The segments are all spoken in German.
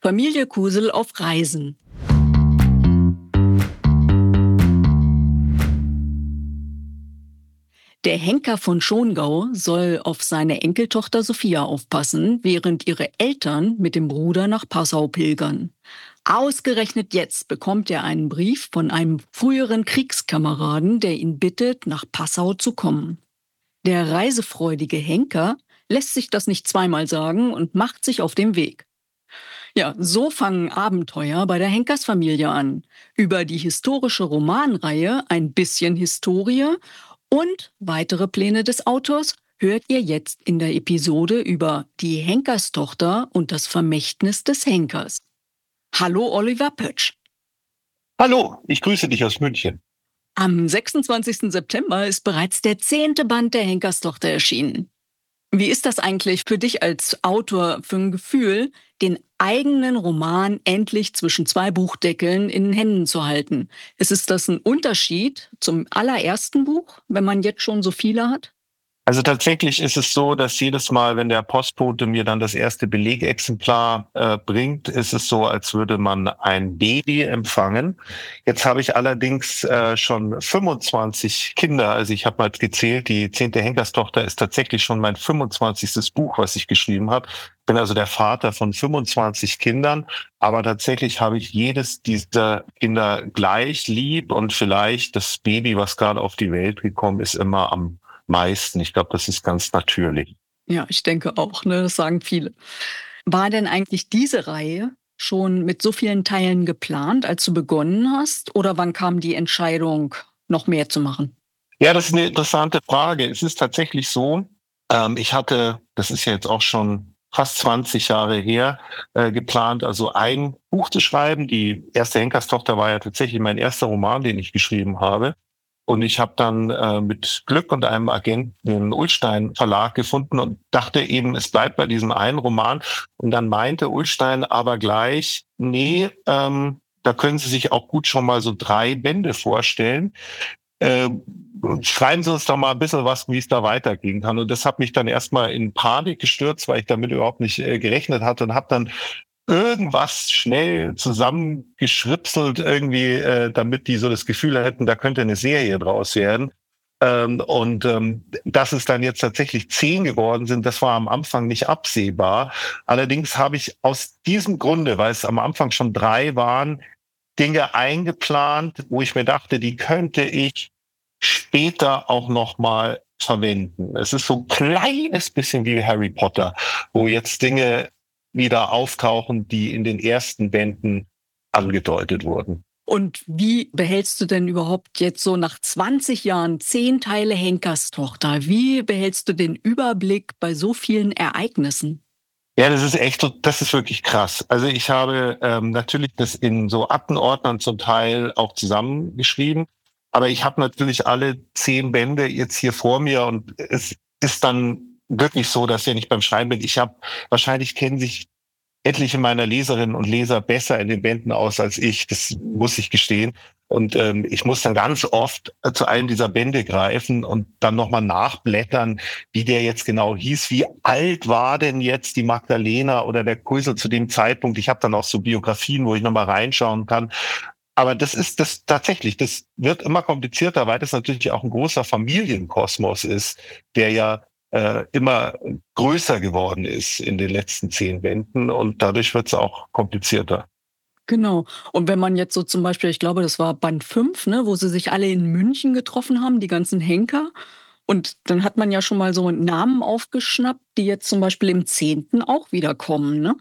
Familie Kusel auf Reisen. Der Henker von Schongau soll auf seine Enkeltochter Sophia aufpassen, während ihre Eltern mit dem Bruder nach Passau pilgern. Ausgerechnet jetzt bekommt er einen Brief von einem früheren Kriegskameraden, der ihn bittet, nach Passau zu kommen. Der reisefreudige Henker lässt sich das nicht zweimal sagen und macht sich auf den Weg. Ja, so fangen Abenteuer bei der Henkersfamilie an. Über die historische Romanreihe Ein bisschen Historie und weitere Pläne des Autors hört ihr jetzt in der Episode über die Henkerstochter und das Vermächtnis des Henkers. Hallo Oliver Pötsch. Hallo, ich grüße dich aus München. Am 26. September ist bereits der 10. Band der Henkerstochter erschienen. Wie ist das eigentlich für dich als Autor für ein Gefühl, den eigenen Roman endlich zwischen zwei Buchdeckeln in den Händen zu halten? Ist das ein Unterschied zum allerersten Buch, wenn man jetzt schon so viele hat? Also tatsächlich ist es so, dass jedes Mal, wenn der Postbote mir dann das erste Belegexemplar bringt, ist es so, als würde man ein Baby empfangen. Jetzt habe ich allerdings schon 25 Kinder. Also ich habe mal gezählt, die 10. Henkerstochter ist tatsächlich schon mein 25. Buch, was ich geschrieben habe. Ich bin also der Vater von 25 Kindern, aber tatsächlich habe ich jedes dieser Kinder gleich lieb und vielleicht das Baby, was gerade auf die Welt gekommen ist, immer am meisten. Ich glaube, das ist ganz natürlich. Ja, ich denke auch, ne? Das sagen viele. War denn eigentlich diese Reihe schon mit so vielen Teilen geplant, als du begonnen hast? Oder wann kam die Entscheidung, noch mehr zu machen? Ja, das ist eine interessante Frage. Es ist tatsächlich so, ich hatte, das ist ja jetzt auch schon fast 20 Jahre her, geplant, also ein Buch zu schreiben. Die erste Henkerstochter war ja tatsächlich mein erster Roman, den ich geschrieben habe. Und ich habe dann mit Glück und einem Agenten den Ullstein Verlag gefunden und dachte eben, es bleibt bei diesem einen Roman. Und dann meinte Ullstein aber gleich, nee, da können Sie sich auch gut schon mal so 3 Bände vorstellen. Äh, Schreiben Sie uns doch mal ein bisschen was, wie es da weitergehen kann. Und das hat mich dann erstmal in Panik gestürzt, weil ich damit überhaupt nicht gerechnet hatte und habe dann irgendwas schnell zusammengeschripselt irgendwie, damit die so das Gefühl hätten, da könnte eine Serie draus werden. Dass es dann jetzt tatsächlich 10 geworden sind, das war am Anfang nicht absehbar. Allerdings habe ich aus diesem Grunde, weil es am Anfang schon 3 waren, Dinge eingeplant, wo ich mir dachte, die könnte ich später auch noch mal verwenden. Es ist so ein kleines bisschen wie Harry Potter, wo jetzt Dinge wieder auftauchen, die in den ersten Bänden angedeutet wurden. Und wie behältst du denn überhaupt jetzt so nach 20 Jahren 10 Teile Henkerstochter? Wie behältst du den Überblick bei so vielen Ereignissen? Ja, das ist wirklich krass. Also ich habe natürlich das in so Aktenordnern zum Teil auch zusammengeschrieben, aber ich habe natürlich alle 10 Bände jetzt hier vor mir und es ist dann wirklich so, dass wenn ich beim Schreiben bin, wahrscheinlich kennen sich etliche meiner Leserinnen und Leser besser in den Bänden aus als ich. Das muss ich gestehen. Und ich muss dann ganz oft zu einem dieser Bände greifen und dann nochmal nachblättern, wie der jetzt genau hieß. Wie alt war denn jetzt die Magdalena oder der Kusel zu dem Zeitpunkt? Ich habe dann auch so Biografien, wo ich nochmal reinschauen kann. Aber das ist das tatsächlich, das wird immer komplizierter, weil das natürlich auch ein großer Familienkosmos ist, der ja immer größer geworden ist in den letzten 10 Bänden und dadurch wird es auch komplizierter. Genau. Und wenn man jetzt so zum Beispiel, ich glaube, das war Band 5, ne, wo sie sich alle in München getroffen haben, die ganzen Henker. Und dann hat man ja schon mal so Namen aufgeschnappt, die jetzt zum Beispiel im 10. auch wiederkommen, ne?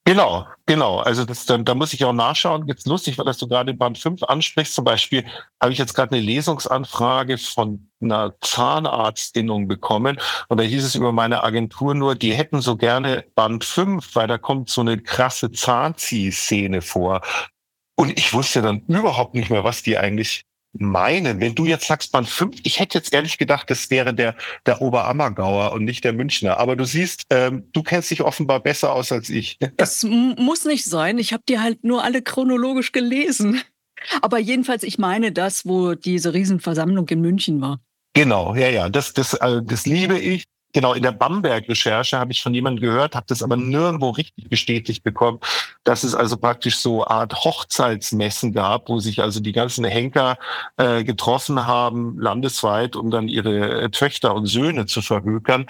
Genau. Also da muss ich auch nachschauen. Jetzt lustig, weil das du gerade Band 5 ansprichst. Zum Beispiel habe ich jetzt gerade eine Lesungsanfrage von einer Zahnarztinnung bekommen. Und da hieß es über meine Agentur nur, die hätten so gerne Band 5, weil da kommt so eine krasse Zahnziehszene vor. Und ich wusste dann überhaupt nicht mehr, was die eigentlich meinen. Wenn du jetzt sagst Band 5, ich hätte jetzt ehrlich gedacht, das wäre der Oberammergauer und nicht der Münchner. Aber du siehst, du kennst dich offenbar besser aus als ich. Es muss nicht sein. Ich habe die halt nur alle chronologisch gelesen. Aber jedenfalls, ich meine das, wo diese Riesenversammlung in München war. Genau, ja, das liebe ich. Genau, in der Bamberg-Recherche habe ich von jemandem gehört, habe das aber nirgendwo richtig bestätigt bekommen, dass es also praktisch so Art Hochzeitsmessen gab, wo sich also die ganzen Henker getroffen haben, landesweit, um dann ihre Töchter und Söhne zu verhökern.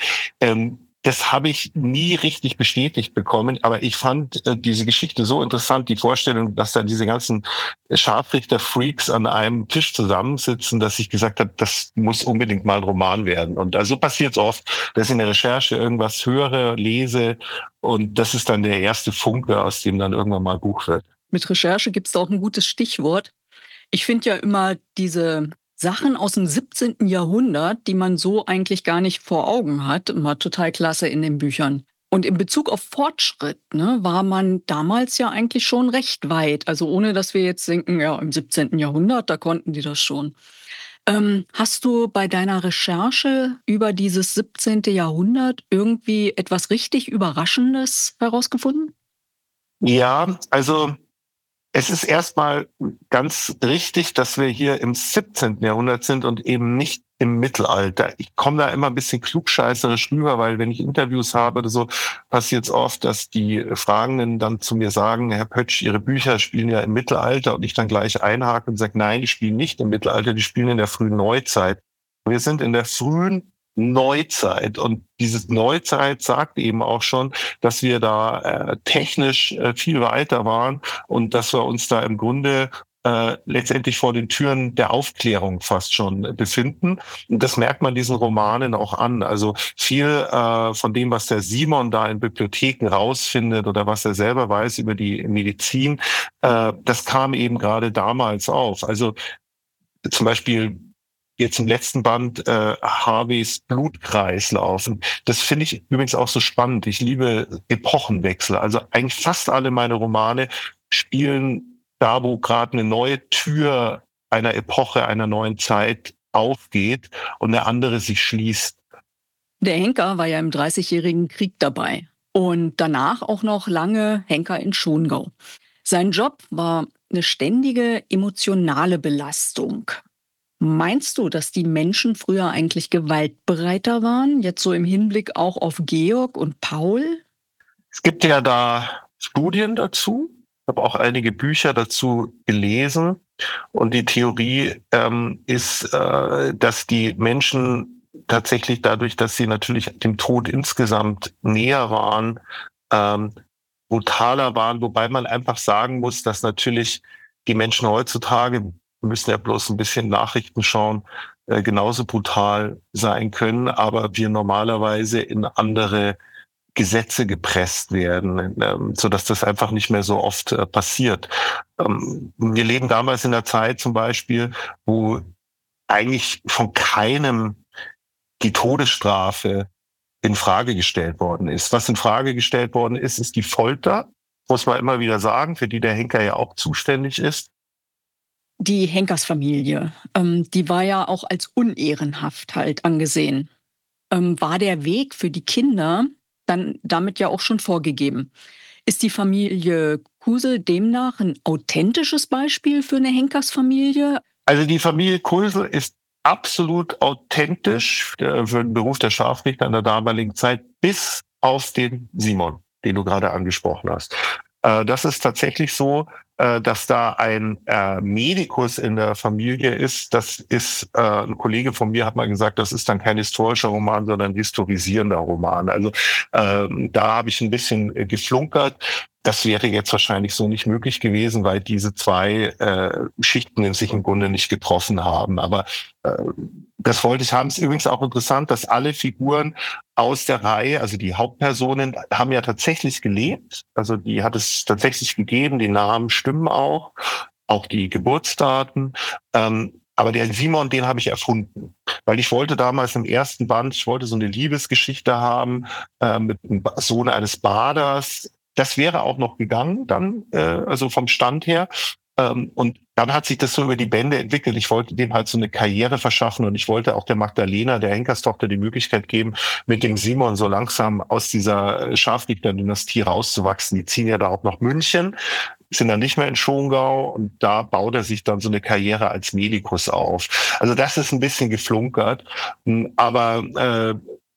Das habe ich nie richtig bestätigt bekommen, aber ich fand diese Geschichte so interessant, die Vorstellung, dass da diese ganzen Scharfrichter-Freaks an einem Tisch zusammensitzen, dass ich gesagt habe, das muss unbedingt mal ein Roman werden. Und also passiert es oft, dass ich in der Recherche irgendwas höre, lese und das ist dann der erste Funke, aus dem dann irgendwann mal ein Buch wird. Mit Recherche gibt es auch ein gutes Stichwort. Ich finde ja immer diese Sachen aus dem 17. Jahrhundert, die man so eigentlich gar nicht vor Augen hat, immer total klasse in den Büchern. Und in Bezug auf Fortschritt, ne, war man damals ja eigentlich schon recht weit. Also ohne, dass wir jetzt denken, ja, im 17. Jahrhundert, da konnten die das schon. Hast du bei deiner Recherche über dieses 17. Jahrhundert irgendwie etwas richtig Überraschendes herausgefunden? Ja, also es ist erstmal ganz richtig, dass wir hier im 17. Jahrhundert sind und eben nicht im Mittelalter. Ich komme da immer ein bisschen klugscheißerisch rüber, weil wenn ich Interviews habe oder so, passiert es oft, dass die Fragenden dann zu mir sagen, Herr Pötsch, Ihre Bücher spielen ja im Mittelalter und ich dann gleich einhake und sage, nein, die spielen nicht im Mittelalter, die spielen in der frühen Neuzeit. Wir sind in der frühen Neuzeit und dieses Neuzeit sagt eben auch schon, dass wir da technisch viel weiter waren und dass wir uns da im Grunde letztendlich vor den Türen der Aufklärung fast schon befinden. Und das merkt man diesen Romanen auch an. Also viel von dem, was der Simon da in Bibliotheken rausfindet oder was er selber weiß über die Medizin, das kam eben gerade damals auf. Also zum Beispiel jetzt im letzten Band Harveys Blutkreislauf. Und das finde ich übrigens auch so spannend. Ich liebe Epochenwechsel. Also eigentlich fast alle meine Romane spielen da, wo gerade eine neue Tür einer Epoche, einer neuen Zeit aufgeht und eine andere sich schließt. Der Henker war ja im Dreißigjährigen Krieg dabei und danach auch noch lange Henker in Schongau. Sein Job war eine ständige emotionale Belastung. Meinst du, dass die Menschen früher eigentlich gewaltbereiter waren, jetzt so im Hinblick auch auf Georg und Paul? Es gibt ja da Studien dazu. Ich habe auch einige Bücher dazu gelesen. Und die Theorie ist, dass die Menschen tatsächlich dadurch, dass sie natürlich dem Tod insgesamt näher waren, ähm, brutaler waren, wobei man einfach sagen muss, dass natürlich die Menschen heutzutage, wir müssen ja bloß ein bisschen Nachrichten schauen, genauso brutal sein können, aber wir normalerweise in andere Gesetze gepresst werden, so dass das einfach nicht mehr so oft passiert. Wir leben damals in der Zeit zum Beispiel, wo eigentlich von keinem die Todesstrafe in Frage gestellt worden ist. Was in Frage gestellt worden ist, ist die Folter, muss man immer wieder sagen, für die der Henker ja auch zuständig ist. Die Henkersfamilie, die war ja auch als unehrenhaft halt angesehen. War der Weg für die Kinder dann damit ja auch schon vorgegeben? Ist die Familie Kusel demnach ein authentisches Beispiel für eine Henkersfamilie? Also die Familie Kulsel ist absolut authentisch für den Beruf der Scharfrichter in der damaligen Zeit, bis auf den Simon, den du gerade angesprochen hast. Das ist tatsächlich so, dass da ein Medikus in der Familie ist. Das ist ein Kollege von mir hat mal gesagt, das ist dann kein historischer Roman, sondern ein historisierender Roman. Also da habe ich ein bisschen geflunkert. Das wäre jetzt wahrscheinlich so nicht möglich gewesen, weil diese zwei Schichten in sich im Grunde nicht getroffen haben. Aber äh, das wollte ich haben. Es ist übrigens auch interessant, dass alle Figuren aus der Reihe, also die Hauptpersonen, haben ja tatsächlich gelebt. Also die hat es tatsächlich gegeben. Die Namen stimmen auch die Geburtsdaten. Aber der Simon, den habe ich erfunden, weil ich wollte damals im ersten Band, ich wollte so eine Liebesgeschichte haben mit dem Sohn eines Baders. Das wäre auch noch gegangen dann, also vom Stand her. Und dann hat sich das so über die Bände entwickelt. Ich wollte dem halt so eine Karriere verschaffen und ich wollte auch der Magdalena, der Henkerstochter, die Möglichkeit geben, mit dem Simon so langsam aus dieser Scharfrichter-Dynastie rauszuwachsen. Die ziehen ja da auch nach München, sind dann nicht mehr in Schongau und da baut er sich dann so eine Karriere als Medikus auf. Also das ist ein bisschen geflunkert, aber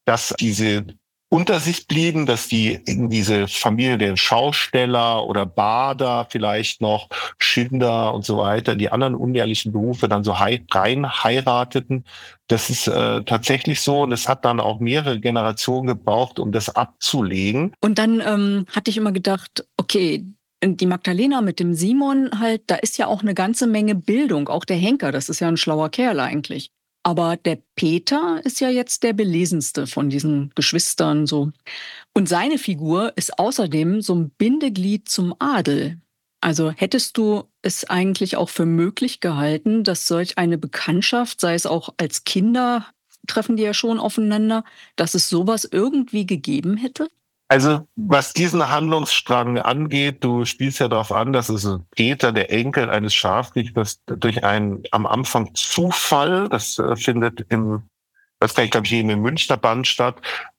dass diese unter sich blieben, dass die in diese Familie der Schausteller oder Bader vielleicht noch, Schinder und so weiter, die anderen unehrlichen Berufe dann so rein heirateten. Das ist tatsächlich so und es hat dann auch mehrere Generationen gebraucht, um das abzulegen. Und dann hatte ich immer gedacht, okay, die Magdalena mit dem Simon halt, da ist ja auch eine ganze Menge Bildung. Auch der Henker, das ist ja ein schlauer Kerl eigentlich. Aber der Peter ist ja jetzt der belesenste von diesen Geschwistern so. Und seine Figur ist außerdem so ein Bindeglied zum Adel. Also hättest du es eigentlich auch für möglich gehalten, dass solch eine Bekanntschaft, sei es auch als Kinder, treffen die ja schon aufeinander, dass es sowas irgendwie gegeben hätte? Also was diesen Handlungsstrang angeht, du spielst ja darauf an, dass es Peter, der Enkel eines Scharfrichters, durch einen am Anfang Zufall, das findet im, das kann ich glaube ich eben im Münchner Band statt,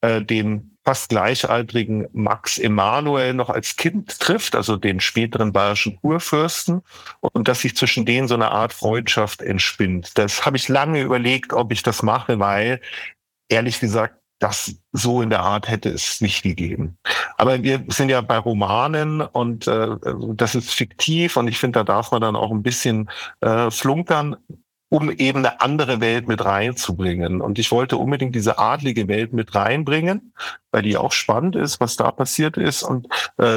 den fast gleichaltrigen Max Emanuel noch als Kind trifft, also den späteren bayerischen Kurfürsten, und dass sich zwischen denen so eine Art Freundschaft entspinnt. Das habe ich lange überlegt, ob ich das mache, weil ehrlich gesagt, das so in der Art hätte es nicht gegeben. Aber wir sind ja bei Romanen und das ist fiktiv und ich finde, da darf man dann auch ein bisschen flunkern, um eben eine andere Welt mit reinzubringen. Und ich wollte unbedingt diese adlige Welt mit reinbringen, weil die auch spannend ist, was da passiert ist. Und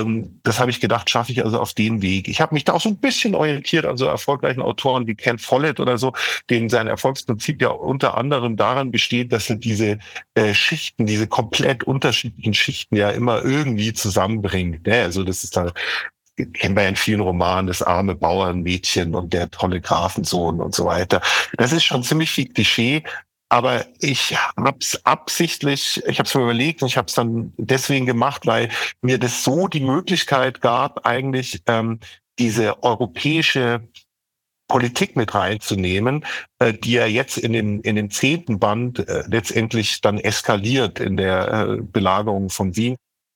das habe ich gedacht, schaffe ich also auf den Weg. Ich habe mich da auch so ein bisschen orientiert an so erfolgreichen Autoren wie Ken Follett oder so, denen sein Erfolgsprinzip ja unter anderem daran besteht, dass er diese Schichten, diese komplett unterschiedlichen Schichten ja immer irgendwie zusammenbringt. Ne? Also das ist da, kennen wir ja in vielen Romanen, das arme Bauernmädchen und der tolle Grafensohn und so weiter. Das ist schon ziemlich viel Klischee, aber ich habe es absichtlich, ich habe es mir überlegt und ich habe es dann deswegen gemacht, weil mir das so die Möglichkeit gab, eigentlich diese europäische Politik mit reinzunehmen, die ja jetzt in dem 10. Band letztendlich dann eskaliert in der Belagerung von Wien.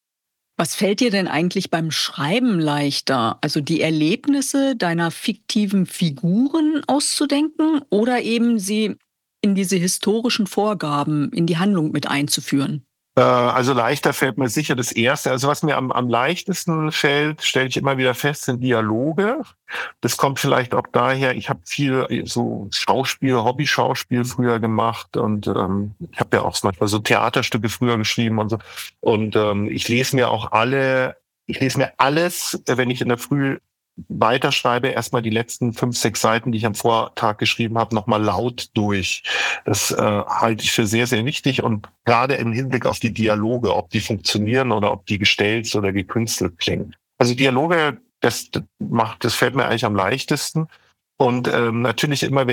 Was fällt dir denn eigentlich beim Schreiben leichter? Also die Erlebnisse deiner fiktiven Figuren auszudenken oder eben sie in diese historischen Vorgaben, in die Handlung mit einzuführen? Also leichter fällt mir sicher das Erste. Also was mir am leichtesten fällt, stelle ich immer wieder fest, sind Dialoge. Das kommt vielleicht auch daher, ich habe viel so Schauspiel, Hobby-Schauspiel früher gemacht und ich habe ja auch manchmal so Theaterstücke früher geschrieben und so. Und ich lese mir alles, wenn ich in der Früh weiterschreibe, erstmal die letzten 5, 6 Seiten, die ich am Vortag geschrieben habe, nochmal laut durch. Das halte ich für sehr, sehr wichtig und gerade im Hinblick auf die Dialoge, ob die funktionieren oder ob die gestellt oder gekünstelt klingen. Also Dialoge, das fällt mir eigentlich am leichtesten. Und natürlich immer,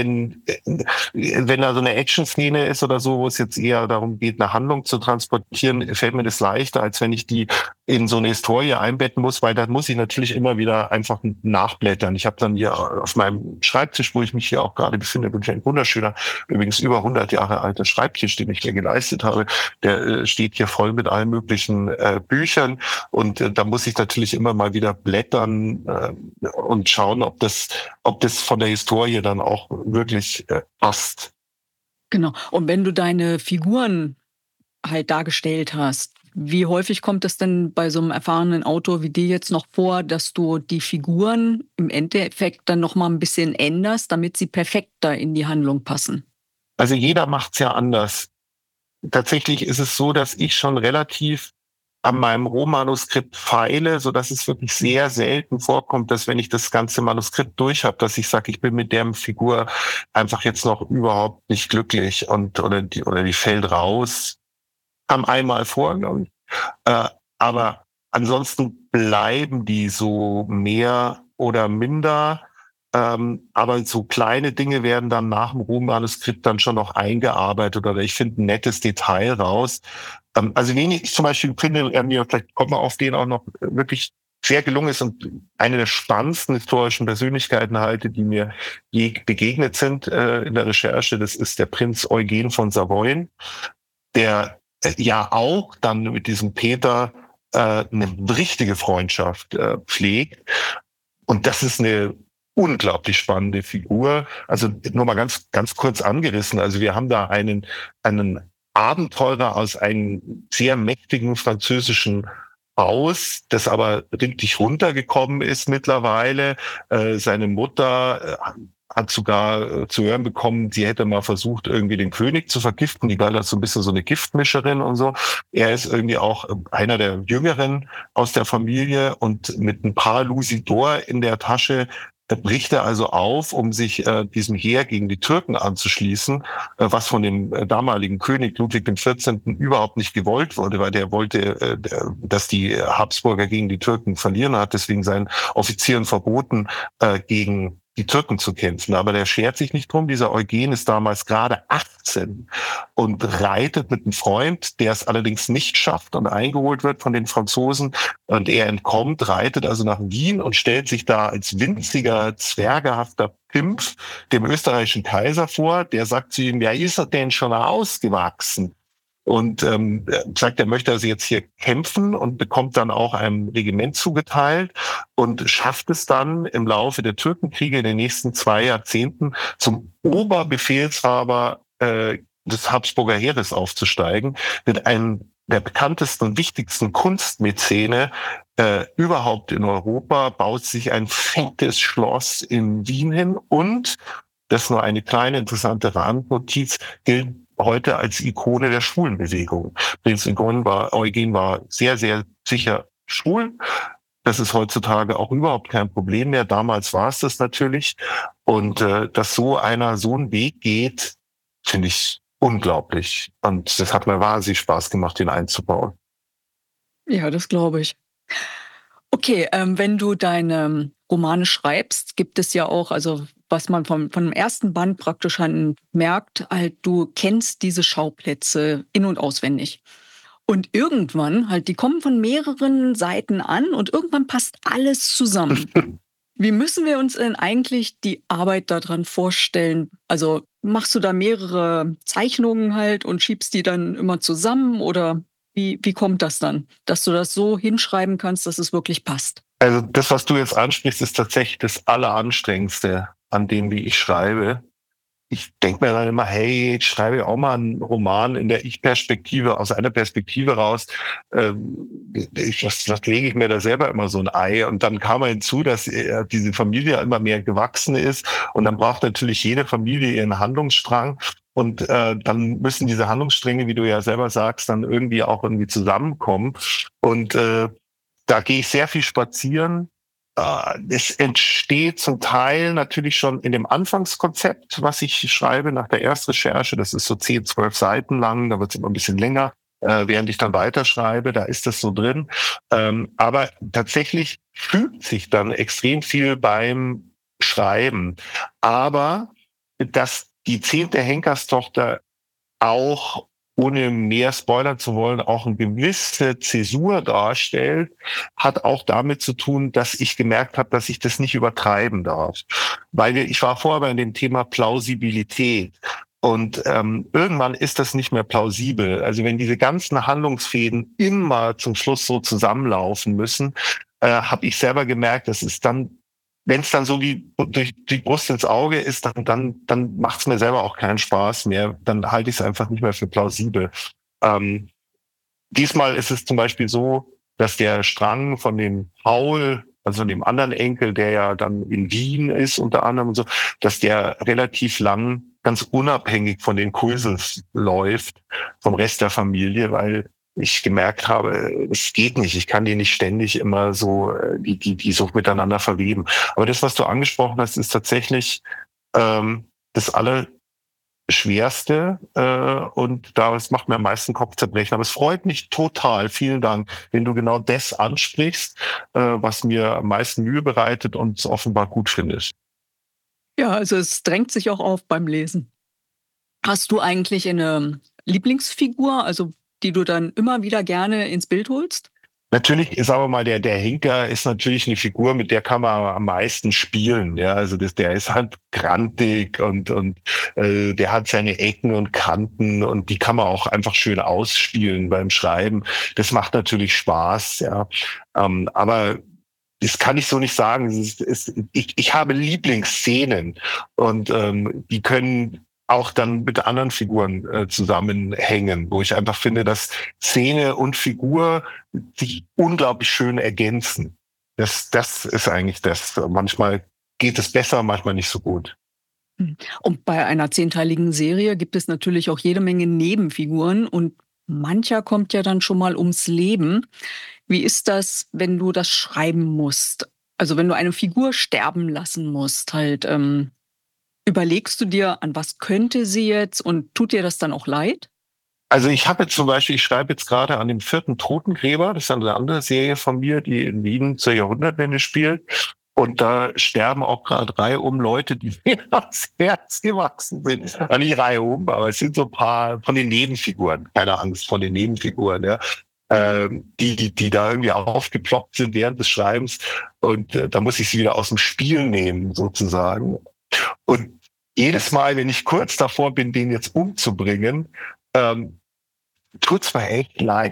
wenn da so eine Action-Szene ist oder so, wo es jetzt eher darum geht, eine Handlung zu transportieren, fällt mir das leichter, als wenn ich die in so eine Historie einbetten muss, weil da muss ich natürlich immer wieder einfach nachblättern. Ich habe dann hier auf meinem Schreibtisch, wo ich mich hier auch gerade befinde, wirklich ein wunderschöner, übrigens über 100 Jahre alter Schreibtisch, den ich mir geleistet habe. Der steht hier voll mit allen möglichen Büchern und da muss ich natürlich immer mal wieder blättern und schauen, ob das von der Historie dann auch wirklich passt. Genau. Und wenn du deine Figuren halt dargestellt hast, wie häufig kommt es denn bei so einem erfahrenen Autor wie dir jetzt noch vor, dass du die Figuren im Endeffekt dann noch mal ein bisschen änderst, damit sie perfekter in die Handlung passen? Also jeder macht's ja anders. Tatsächlich ist es so, dass ich schon relativ an meinem Rohmanuskript feile, so dass es wirklich sehr selten vorkommt, dass wenn ich das ganze Manuskript durch habe, dass ich sage, ich bin mit der Figur einfach jetzt noch überhaupt nicht glücklich und oder die fällt raus. Kam einmal vor, glaube ich. Aber ansonsten bleiben die so mehr oder minder. Aber so kleine Dinge werden dann nach dem Rohmanuskript dann schon noch eingearbeitet oder ich finde ein nettes Detail raus. Also wen ich zum Beispiel finde, vielleicht kommt man auf den auch noch wirklich sehr gelungen ist und eine der spannendsten historischen Persönlichkeiten halte, die mir je begegnet sind in der Recherche, das ist der Prinz Eugen von Savoyen, der ja auch dann mit diesem Peter eine richtige Freundschaft pflegt. Und das ist eine unglaublich spannende Figur. Also nur mal ganz kurz angerissen. Also wir haben da einen Abenteurer aus einem sehr mächtigen französischen Haus, das aber richtig runtergekommen ist mittlerweile. Seine Mutter hat sogar zu hören bekommen, sie hätte mal versucht, irgendwie den König zu vergiften. Die war da so ein bisschen so eine Giftmischerin und so. Er ist irgendwie auch einer der Jüngeren aus der Familie und mit ein paar Lucidor in der Tasche bricht er also auf, um sich diesem Heer gegen die Türken anzuschließen, was von dem damaligen König Ludwig XIV. Überhaupt nicht gewollt wurde, weil der wollte, dass die Habsburger gegen die Türken verlieren, hat deswegen seinen Offizieren verboten, gegen die Türken zu kämpfen. Aber der schert sich nicht drum. Dieser Eugen ist damals gerade 18 und reitet mit einem Freund, der es allerdings nicht schafft und eingeholt wird von den Franzosen. Und er entkommt, reitet also nach Wien und stellt sich da als winziger, zwergehafter Pimpf dem österreichischen Kaiser vor. Der sagt zu ihm, ja, ist er denn schon ausgewachsen? Und sagt, er möchte also jetzt hier kämpfen und bekommt dann auch ein Regiment zugeteilt und schafft es dann im Laufe der Türkenkriege in den nächsten 2 Jahrzehnten zum Oberbefehlshaber des Habsburger Heeres aufzusteigen, wird einem der bekanntesten und wichtigsten Kunstmäzene überhaupt in Europa, baut sich ein fettes Schloss in Wien hin und, das ist nur eine kleine interessante Randnotiz, gilt heute als Ikone der Schwulenbewegung. Prinz Eugen war sehr, sehr sicher schwul. Das ist heutzutage auch überhaupt kein Problem mehr. Damals war es das natürlich. Und dass so einer so einen Weg geht, finde ich unglaublich. Und das hat mir wahnsinnig Spaß gemacht, ihn einzubauen. Ja, das glaube ich. Okay, wenn du deine Romane schreibst, gibt es ja auch, also was man von dem ersten Band praktisch an merkt, halt, du kennst diese Schauplätze in- und auswendig. Und irgendwann, halt, die kommen von mehreren Seiten an und irgendwann passt alles zusammen. Wie müssen wir uns denn eigentlich die Arbeit daran vorstellen? Also machst du da mehrere Zeichnungen halt und schiebst die dann immer zusammen oder wie kommt das dann, dass du das so hinschreiben kannst, dass es wirklich passt? Also das, was du jetzt ansprichst, ist tatsächlich das Alleranstrengendste an dem, wie ich schreibe. Ich denke mir dann immer, hey, ich schreibe auch mal einen Roman in der Ich-Perspektive, aus einer Perspektive raus. Was lege ich mir da selber immer so ein Ei? Und dann kam hinzu, dass diese Familie immer mehr gewachsen ist. Und dann braucht natürlich jede Familie ihren Handlungsstrang. Und dann müssen diese Handlungsstränge, wie du ja selber sagst, dann irgendwie zusammenkommen. Und da gehe ich sehr viel spazieren. Es entsteht zum Teil natürlich schon in dem Anfangskonzept, was ich schreibe nach der Erstrecherche. Das ist so 10, 12 Seiten lang, da wird es immer ein bisschen länger, während ich dann weiterschreibe, da ist das so drin. Aber tatsächlich fügt sich dann extrem viel beim Schreiben. Aber dass die 10. Henkerstochter auch, ohne mehr spoilern zu wollen, auch eine gewisse Zäsur darstellt, hat auch damit zu tun, dass ich gemerkt habe, dass ich das nicht übertreiben darf. Weil ich war vorher bei dem Thema Plausibilität. Und irgendwann ist das nicht mehr plausibel. Also wenn diese ganzen Handlungsfäden immer zum Schluss so zusammenlaufen müssen, habe ich selber gemerkt, das ist dann, wenn es dann so wie durch die Brust ins Auge ist, dann macht es mir selber auch keinen Spaß mehr. Dann halte ich es einfach nicht mehr für plausibel. Ähm, Diesmal ist es zum Beispiel so, dass der Strang von dem Paul, also dem anderen Enkel, der ja dann in Wien ist unter anderem und so, dass der relativ lang ganz unabhängig von den Kurses läuft, vom Rest der Familie, weil ich gemerkt habe, es geht nicht. Ich kann die nicht ständig immer so, die so miteinander verweben. Aber das, was du angesprochen hast, ist tatsächlich das Allerschwerste und das macht mir am meisten Kopfzerbrechen. Aber es freut mich total. Vielen Dank, wenn du genau das ansprichst, was mir am meisten Mühe bereitet und es offenbar gut findest. Ja, also es drängt sich auch auf beim Lesen. Hast du eigentlich eine Lieblingsfigur, also die du dann immer wieder gerne ins Bild holst? Natürlich ist aber mal der Henker ist natürlich eine Figur, mit der kann man am meisten spielen. Ja, also der ist halt grantig und der hat seine Ecken und Kanten und die kann man auch einfach schön ausspielen beim Schreiben. Das macht natürlich Spaß. Ja, aber das kann ich so nicht sagen. Ich habe Lieblingsszenen und die können auch dann mit anderen Figuren zusammenhängen, wo ich einfach finde, dass Szene und Figur sich unglaublich schön ergänzen. Das ist eigentlich das. Manchmal geht es besser, manchmal nicht so gut. Und bei einer zehnteiligen Serie gibt es natürlich auch jede Menge Nebenfiguren und mancher kommt ja dann schon mal ums Leben. Wie ist das, wenn du das schreiben musst? Also wenn du eine Figur sterben lassen musst, halt, überlegst du dir, an was könnte sie jetzt und tut dir das dann auch leid? Also ich habe jetzt zum Beispiel, ich schreibe jetzt gerade an dem 4. Totengräber, das ist eine andere Serie von mir, die in Wien zur Jahrhundertwende spielt. Und da sterben auch gerade reihum Leute, die mir ans Herz gewachsen sind. Nicht reihum, aber es sind so ein paar von den Nebenfiguren. Keine Angst vor den Nebenfiguren, ja. Die da irgendwie aufgeploppt sind während des Schreibens. Und da muss ich sie wieder aus dem Spiel nehmen, sozusagen. Und jedes Mal, wenn ich kurz davor bin, den jetzt umzubringen, ähm, tut's mir echt leid.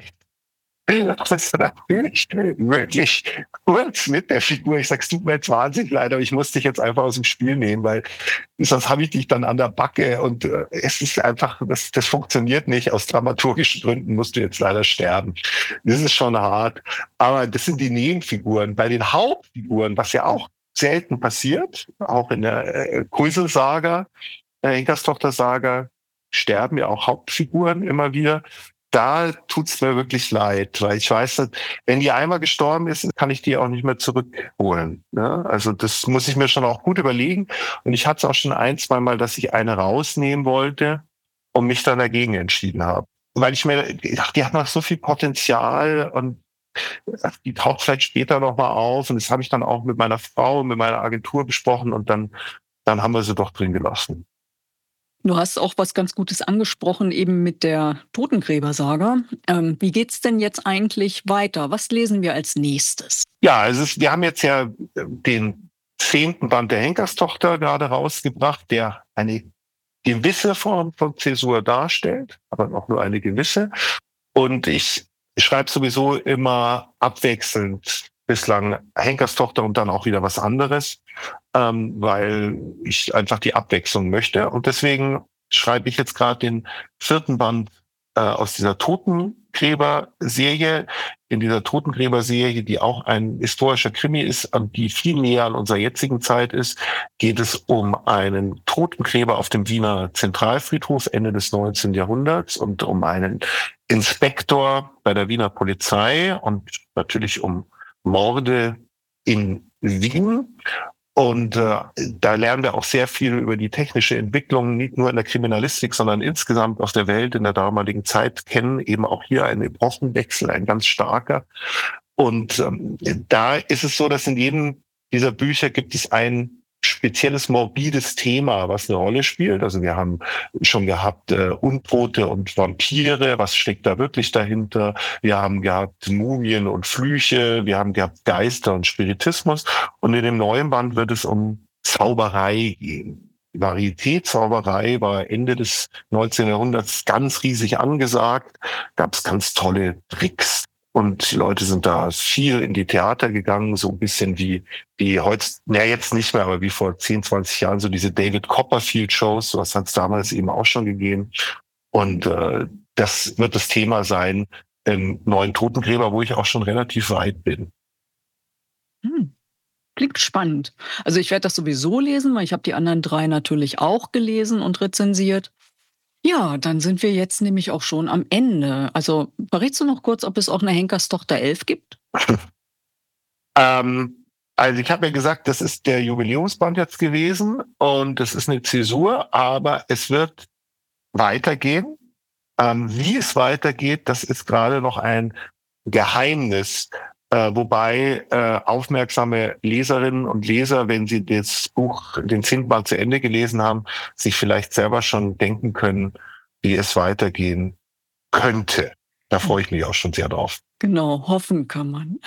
Das ist natürlich wirklich kurz mit der Figur. Ich sag's, tut mir jetzt wahnsinnig leid, aber ich muss dich jetzt einfach aus dem Spiel nehmen, weil sonst habe ich dich dann an der Backe und es ist einfach, das funktioniert nicht. Aus dramaturgischen Gründen musst du jetzt leider sterben. Das ist schon hart. Aber das sind die Nebenfiguren. Bei den Hauptfiguren, was ja auch selten passiert, auch in der Krüsel-Saga, Henkerstochter-Saga, sterben ja auch Hauptfiguren immer wieder. Da tut's mir wirklich leid, weil ich weiß, dass, wenn die einmal gestorben ist, kann ich die auch nicht mehr zurückholen. Ne? Also das muss ich mir schon auch gut überlegen. Und ich hatte es auch schon ein, zwei Mal, dass ich eine rausnehmen wollte und mich dann dagegen entschieden habe. Weil ich mir, ach, die hat noch so viel Potenzial und ach, die taucht vielleicht später noch mal auf. Und das habe ich dann auch mit meiner Frau, mit meiner Agentur besprochen und dann haben wir sie doch drin gelassen. Du hast auch was ganz Gutes angesprochen, eben mit der Totengräbersaga. Wie geht's denn jetzt eigentlich weiter? Was lesen wir als nächstes? Ja, wir haben jetzt ja den 10. Band der Henkerstochter gerade rausgebracht, der eine gewisse Form von Zäsur darstellt, aber auch nur eine gewisse. Und ich schreibe sowieso immer abwechselnd, bislang Henkerstochter und dann auch wieder was anderes, weil ich einfach die Abwechslung möchte. Und deswegen schreibe ich jetzt gerade den 4. Band aus dieser Totengräber-Serie. In dieser Totengräber-Serie, die auch ein historischer Krimi ist, die viel näher an unserer jetzigen Zeit ist, geht es um einen Totengräber auf dem Wiener Zentralfriedhof Ende des 19. Jahrhunderts und um einen Inspektor bei der Wiener Polizei und natürlich um Morde in Wien. Und da lernen wir auch sehr viel über die technische Entwicklung, nicht nur in der Kriminalistik, sondern insgesamt auf der Welt in der damaligen Zeit kennen. Eben auch hier ein Epochenwechsel, ein ganz starker. Und da ist es so, dass in jedem dieser Bücher gibt es ein spezielles morbides Thema, was eine Rolle spielt. Also wir haben schon gehabt Untote und Vampire, was steckt da wirklich dahinter? Wir haben gehabt Mumien und Flüche, wir haben gehabt Geister und Spiritismus. Und in dem neuen Band wird es um Zauberei gehen. Varieté-Zauberei war Ende des 19. Jahrhunderts ganz riesig angesagt, gab es ganz tolle Tricks. Und die Leute sind da viel in die Theater gegangen, so ein bisschen wie heute, na jetzt nicht mehr, aber wie vor 10, 20 Jahren, so diese David Copperfield-Shows, sowas hat es damals eben auch schon gegeben. Und das wird das Thema sein im neuen Totengräber, wo ich auch schon relativ weit bin. Hm. Klingt spannend. Also ich werde das sowieso lesen, weil ich habe die anderen drei natürlich auch gelesen und rezensiert. Ja, dann sind wir jetzt nämlich auch schon am Ende. Also verrätst du noch kurz, ob es auch eine Henkerstochter 11 gibt? Also ich habe ja gesagt, das ist der Jubiläumsband jetzt gewesen und das ist eine Zäsur, aber es wird weitergehen. Wie es weitergeht, das ist gerade noch ein Geheimnis, wobei aufmerksame Leserinnen und Leser, wenn sie das Buch, den 10. Band zu Ende gelesen haben, sich vielleicht selber schon denken können, wie es weitergehen könnte. Da freue ich mich auch schon sehr drauf. Genau, hoffen kann man.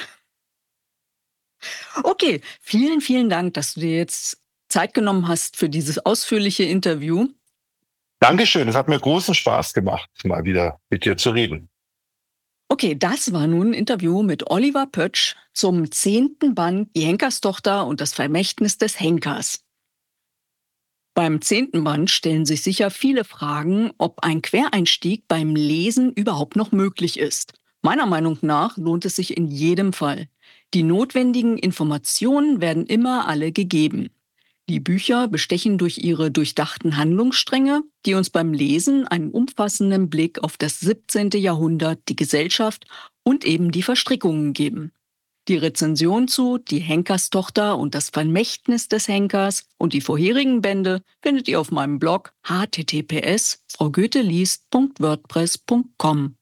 Okay, vielen, vielen Dank, dass du dir jetzt Zeit genommen hast für dieses ausführliche Interview. Dankeschön, es hat mir großen Spaß gemacht, mal wieder mit dir zu reden. Okay, das war nun ein Interview mit Oliver Pötsch zum 10. Band Die Henkerstochter und das Vermächtnis des Henkers. Beim 10. Band stellen sich sicher viele Fragen, ob ein Quereinstieg beim Lesen überhaupt noch möglich ist. Meiner Meinung nach lohnt es sich in jedem Fall. Die notwendigen Informationen werden immer alle gegeben. Die Bücher bestechen durch ihre durchdachten Handlungsstränge, die uns beim Lesen einen umfassenden Blick auf das 17. Jahrhundert, die Gesellschaft und eben die Verstrickungen geben. Die Rezension zu Die Henkerstochter und das Vermächtnis des Henkers und die vorherigen Bände findet ihr auf meinem Blog https://fraugoetheliest.wordpress.com.